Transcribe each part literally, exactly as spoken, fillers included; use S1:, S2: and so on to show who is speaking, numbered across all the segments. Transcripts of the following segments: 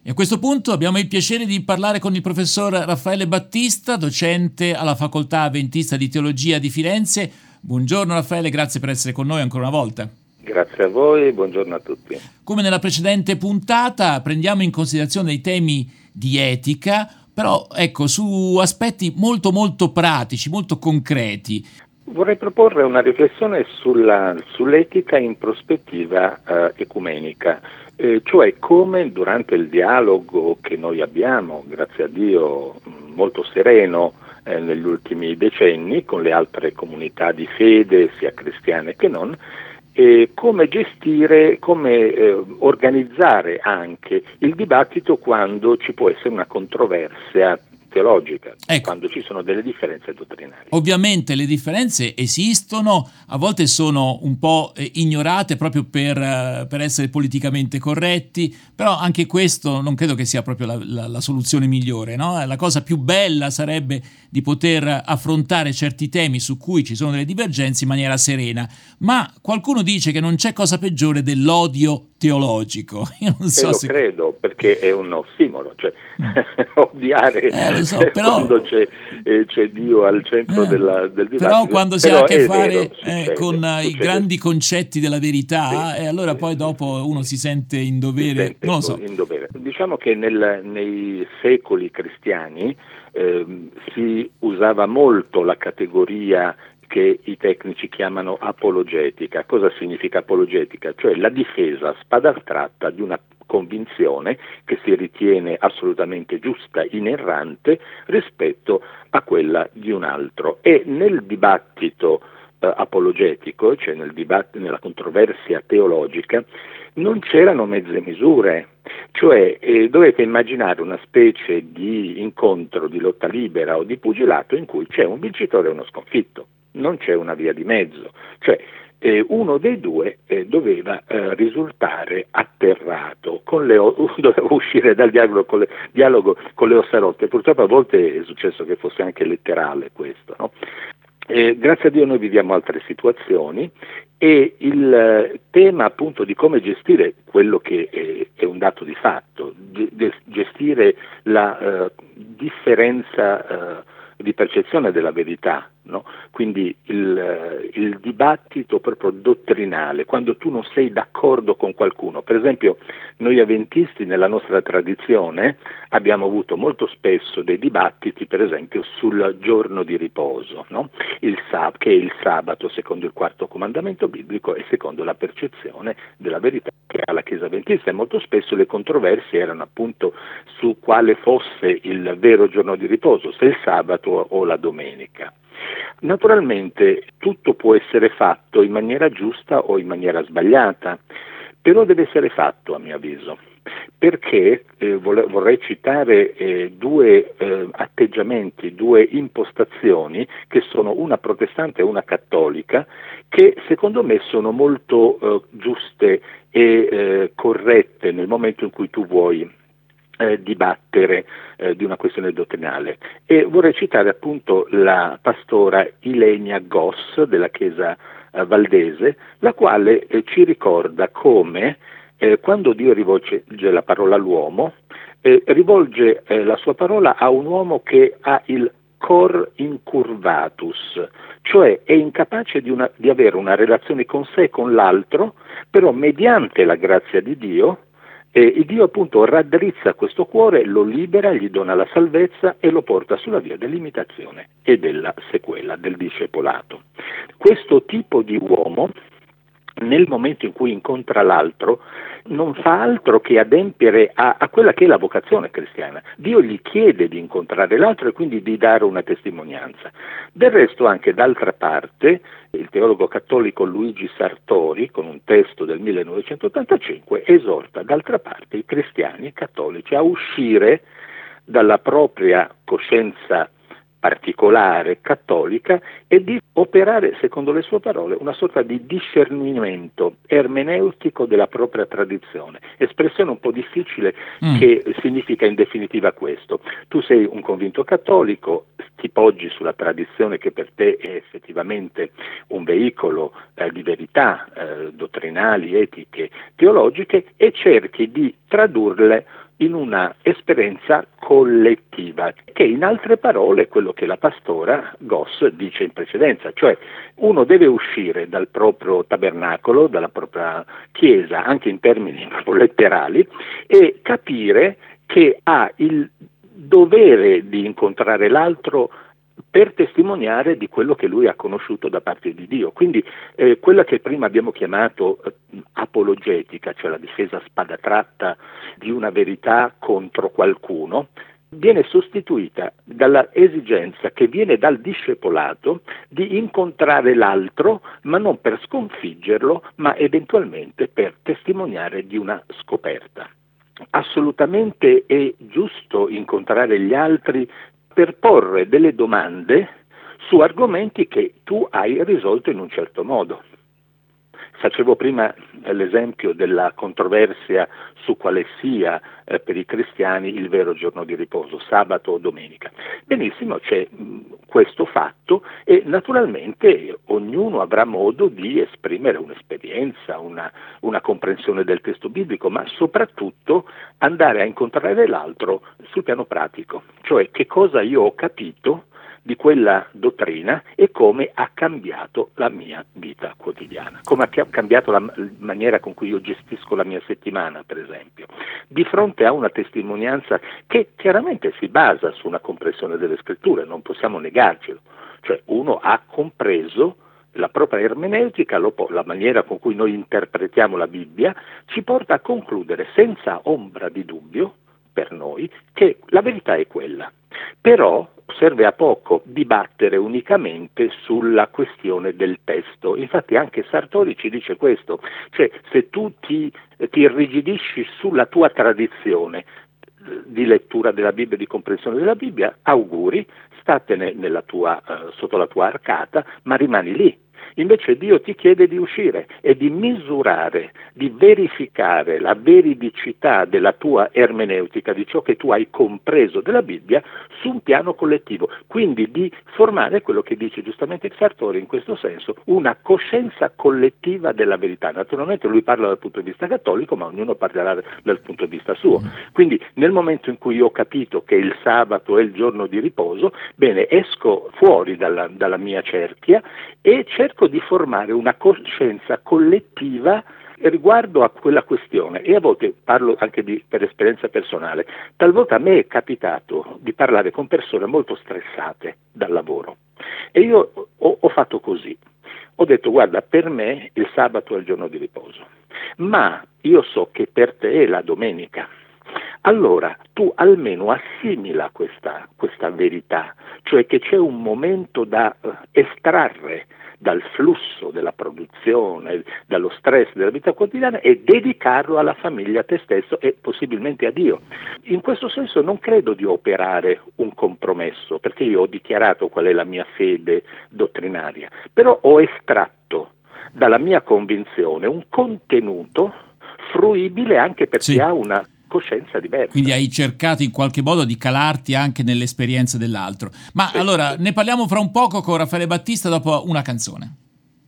S1: E a questo punto abbiamo il piacere di parlare con il professor Raffaele Battista, docente alla Facoltà Avventista di Teologia di Firenze. Buongiorno Raffaele, grazie per essere con noi ancora una volta.
S2: Grazie a voi, buongiorno a tutti.
S1: Come nella precedente puntata prendiamo in considerazione i temi di etica, però ecco su aspetti molto molto pratici, molto concreti.
S2: Vorrei proporre una riflessione sulla, sull'etica in prospettiva eh, ecumenica, eh, cioè come durante il dialogo che noi abbiamo, grazie a Dio, molto sereno eh, negli ultimi decenni con le altre comunità di fede, sia cristiane che non, e come gestire, come eh, organizzare anche il dibattito quando ci può essere una controversia teologica, ecco, quando ci sono delle differenze dottrinali.
S1: Ovviamente le differenze esistono, a volte sono un po' eh, ignorate proprio per, uh, per essere politicamente corretti, però anche questo non credo che sia proprio la, la, la soluzione migliore, no? La cosa più bella sarebbe di poter affrontare certi temi su cui ci sono delle divergenze in maniera serena, ma qualcuno dice che non c'è cosa peggiore dell'odio teologico. Io non so
S2: e lo
S1: se...
S2: credo, perché è un ossimoro, cioè odiare
S1: eh, so, però...
S2: quando c'è, eh, c'è Dio al centro
S1: eh,
S2: della, del dibattito.
S1: Però quando si ha a che fare
S2: vero,
S1: eh,
S2: succede,
S1: con
S2: succede.
S1: i grandi concetti della verità,
S2: sì,
S1: e allora
S2: sì,
S1: poi
S2: sì,
S1: dopo
S2: sì,
S1: uno
S2: sì.
S1: si sente in dovere,
S2: sente
S1: non lo so.
S2: In dovere. Diciamo che nel, nei secoli cristiani eh, si usava molto la categoria che i tecnici chiamano apologetica. Cosa significa apologetica? Cioè la difesa a spada tratta di una convinzione che si ritiene assolutamente giusta, inerrante rispetto a quella di un altro. E nel dibattito eh, apologetico, cioè nel dibattito, nella controversia teologica, non c'erano mezze misure, cioè eh, dovete immaginare una specie di incontro di lotta libera o di pugilato in cui c'è un vincitore e uno sconfitto, non c'è una via di mezzo, cioè eh, uno dei due eh, doveva eh, risultare atterrato, con le o- doveva uscire dal dialogo con, le, dialogo con le ossa rotte. Purtroppo a volte è successo che fosse anche letterale questo, no? Eh, grazie a Dio noi viviamo altre situazioni e il eh, tema appunto di come gestire quello che è, è un dato di fatto, di, di gestire la eh, differenza eh, di percezione della verità, no? Quindi il, eh, il dibattito proprio dottrinale, quando tu non sei d'accordo con qualcuno. Per esempio noi avventisti nella nostra tradizione abbiamo avuto molto spesso dei dibattiti, per esempio sul giorno di riposo, no? il sab- che è il sabato secondo il quarto comandamento biblico e secondo la percezione della verità che ha la Chiesa avventista, e molto spesso le controversie erano appunto su quale fosse il vero giorno di riposo, se il sabato o la domenica. Naturalmente tutto può essere fatto in maniera giusta o in maniera sbagliata, però deve essere fatto a mio avviso, perché eh, vole- vorrei citare eh, due eh, atteggiamenti, due impostazioni che sono una protestante e una cattolica, che secondo me sono molto eh, giuste e eh, corrette nel momento in cui tu vuoi Eh, dibattere eh, di una questione dottrinale. E vorrei citare appunto la pastora Ilenia Goss della Chiesa eh, Valdese, la quale eh, ci ricorda come eh, quando Dio rivolge la parola all'uomo, eh, rivolge eh, la sua parola a un uomo che ha il cor incurvatus, cioè è incapace di, una, di avere una relazione con sé e con l'altro, però mediante la grazia di Dio E Dio appunto raddrizza questo cuore, lo libera, gli dona la salvezza e lo porta sulla via dell'imitazione e della sequela, del discepolato. Questo tipo di uomo, nel momento in cui incontra l'altro, non fa altro che adempiere a, a quella che è la vocazione cristiana. Dio gli chiede di incontrare l'altro e quindi di dare una testimonianza. Del resto anche d'altra parte il teologo cattolico Luigi Sartori, con un testo del millenovecentottantacinque, esorta d'altra parte i cristiani cattolici a uscire dalla propria coscienza particolare cattolica e di operare, secondo le sue parole, una sorta di discernimento ermeneutico della propria tradizione, espressione un po' difficile mm. che significa in definitiva questo: tu sei un convinto cattolico, ti poggi sulla tradizione che per te è effettivamente un veicolo eh, di verità eh, dottrinali, etiche, teologiche, e cerchi di tradurle in una esperienza collettiva, che in altre parole è quello che la pastora Goss dice in precedenza, cioè uno deve uscire dal proprio tabernacolo, dalla propria chiesa, anche in termini proprio letterali, e capire che ha il dovere di incontrare l'altro per testimoniare di quello che lui ha conosciuto da parte di Dio. Quindi eh, quella che prima abbiamo chiamato eh, apologetica, cioè la difesa a spada tratta di una verità contro qualcuno, viene sostituita dalla esigenza che viene dal discepolato di incontrare l'altro, ma non per sconfiggerlo, ma eventualmente per testimoniare di una scoperta. Assolutamente è giusto incontrare gli altri per porre delle domande su argomenti che tu hai risolto in un certo modo. Facevo prima l'esempio della controversia su quale sia eh, per i cristiani il vero giorno di riposo, sabato o domenica. Benissimo, c'è mh, questo fatto e naturalmente ognuno avrà modo di esprimere un'esperienza, una, una comprensione del testo biblico, ma soprattutto andare a incontrare l'altro sul piano pratico, cioè che cosa io ho capito di quella dottrina e come ha cambiato la mia vita quotidiana, come ha cambiato la maniera con cui io gestisco la mia settimana, per esempio, di fronte a una testimonianza che chiaramente si basa su una comprensione delle scritture, non possiamo negarcelo, cioè uno ha compreso la propria ermeneutica, la maniera con cui noi interpretiamo la Bibbia, ci porta a concludere senza ombra di dubbio per noi che la verità è quella. Però serve a poco dibattere unicamente sulla questione del testo. Infatti anche Sartori ci dice questo, cioè se tu ti, ti irrigidisci sulla tua tradizione di lettura della Bibbia, di comprensione della Bibbia, auguri, statene nella tua, uh, sotto la tua arcata, ma rimani lì. Invece Dio ti chiede di uscire e di misurare, di verificare la veridicità della tua ermeneutica, di ciò che tu hai compreso della Bibbia, su un piano collettivo. Quindi di formare quello che dice giustamente Sartori in questo senso, una coscienza collettiva della verità. Naturalmente lui parla dal punto di vista cattolico, ma ognuno parlerà dal punto di vista suo. Quindi nel momento in cui io ho capito che il sabato è il giorno di riposo, bene, esco fuori dalla, dalla mia cerchia e cerco di formare una coscienza collettiva riguardo a quella questione, e a volte parlo anche di, per esperienza personale, talvolta a me è capitato di parlare con persone molto stressate dal lavoro e io ho, ho fatto così, ho detto guarda, per me il sabato è il giorno di riposo, ma io so che per te è la domenica. Allora tu almeno assimila questa, questa verità, cioè che c'è un momento da uh, estrarre dal flusso della produzione, dallo stress della vita quotidiana e dedicarlo alla famiglia, a te stesso e possibilmente a Dio. In questo senso non credo di operare un compromesso, perché io ho dichiarato qual è la mia fede dottrinaria, però ho estratto dalla mia convinzione un contenuto fruibile anche per chi
S1: sì.
S2: ha una coscienza diversa.
S1: Quindi hai cercato in qualche modo di calarti anche nell'esperienza dell'altro. Ma sì, allora sì. Ne parliamo fra un poco con Raffaele Battista dopo una canzone.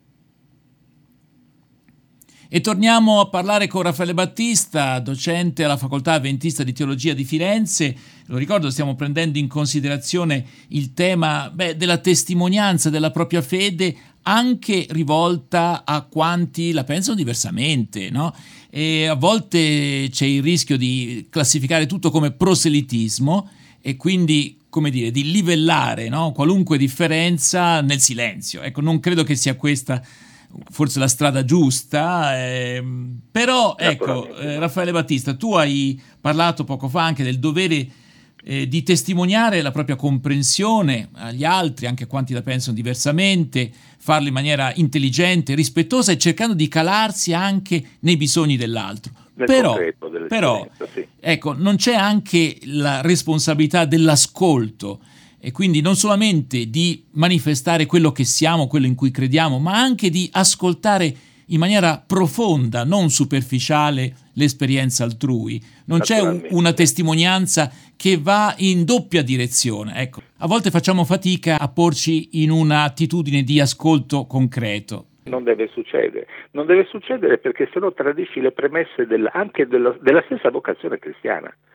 S1: E torniamo a parlare con Raffaele Battista, docente alla Facoltà Adventista di Teologia di Firenze. Lo ricordo, stiamo prendendo in considerazione il tema beh, della testimonianza della propria fede, anche rivolta a quanti la pensano diversamente, no? E a volte c'è il rischio di classificare tutto come proselitismo e quindi, come dire, di livellare, no? Qualunque differenza nel silenzio. Ecco, non credo che sia questa forse la strada giusta, eh, però ecco, eh, Raffaele Battista, tu hai parlato poco fa anche del dovere eh, di testimoniare la propria comprensione agli altri, anche a quanti la pensano diversamente, farlo in maniera intelligente, rispettosa e cercando di calarsi anche nei bisogni dell'altro.
S2: Nel
S1: però, però
S2: sì.
S1: ecco, non c'è anche la responsabilità dell'ascolto, e quindi non solamente di manifestare quello che siamo, quello in cui crediamo, ma anche di ascoltare in maniera profonda, non superficiale, l'esperienza altrui. Non c'è un, una testimonianza che va in doppia direzione. Ecco, a volte facciamo fatica a porci in un'attitudine di ascolto concreto.
S2: Non deve succedere, non deve succedere perché sennò tradisci le premesse del, anche della, della stessa vocazione cristiana.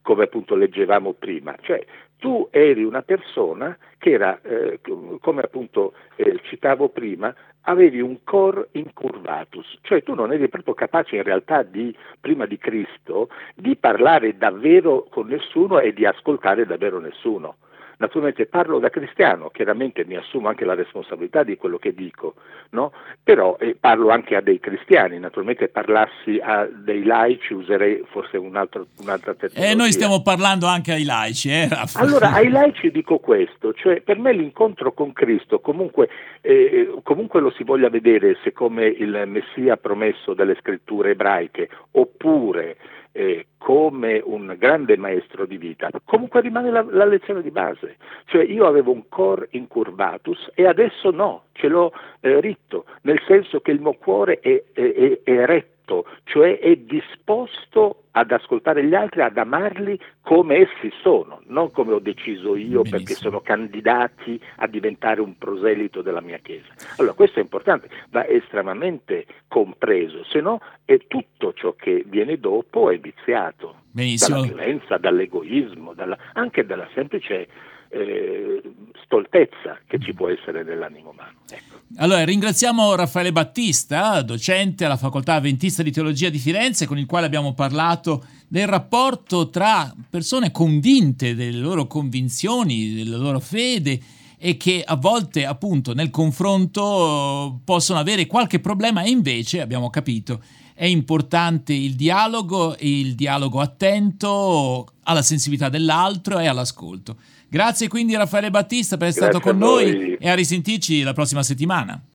S2: come appunto leggevamo prima, cioè tu eri una persona che era, eh, come appunto eh, citavo prima, avevi un cor incurvatus, cioè tu non eri proprio capace in realtà di, prima di Cristo, di parlare davvero con nessuno e di ascoltare davvero nessuno. Naturalmente parlo da cristiano, chiaramente mi assumo anche la responsabilità di quello che dico, no? Però eh, parlo anche a dei cristiani, naturalmente parlassi a dei laici userei forse un altro, un'altra terminologia.
S1: E noi stiamo parlando anche ai laici, eh, Raffa?
S2: Allora, ai laici dico questo, cioè per me l'incontro con Cristo, comunque, eh, comunque lo si voglia vedere se come il Messia promesso dalle scritture ebraiche, oppure Eh, come un grande maestro di vita, comunque rimane la, la lezione di base, cioè io avevo un cor incurvatus e adesso no, ce l'ho eh, ritto, nel senso che il mio cuore è, è, è, è retto, cioè è disposto ad ascoltare gli altri, ad amarli come essi sono, non come ho deciso io. Benissimo. Perché sono candidati a diventare un proselito della mia Chiesa. Allora questo è importante, va estremamente compreso, se no è tutto ciò che viene dopo è viziato. Benissimo. Dalla violenza, dall'egoismo, dalla, anche dalla semplice eh, stoltezza che ci può essere nell'animo umano. Ecco.
S1: Allora ringraziamo Raffaele Battista, docente alla Facoltà Adventista di Teologia di Firenze, con il quale abbiamo parlato del rapporto tra persone convinte delle loro convinzioni, della loro fede, e che a volte appunto nel confronto possono avere qualche problema, e invece abbiamo capito è importante il dialogo, e il dialogo attento alla sensibilità dell'altro e all'ascolto. Grazie quindi Raffaele Battista per essere Grazie stato con noi, e a risentirci la prossima settimana.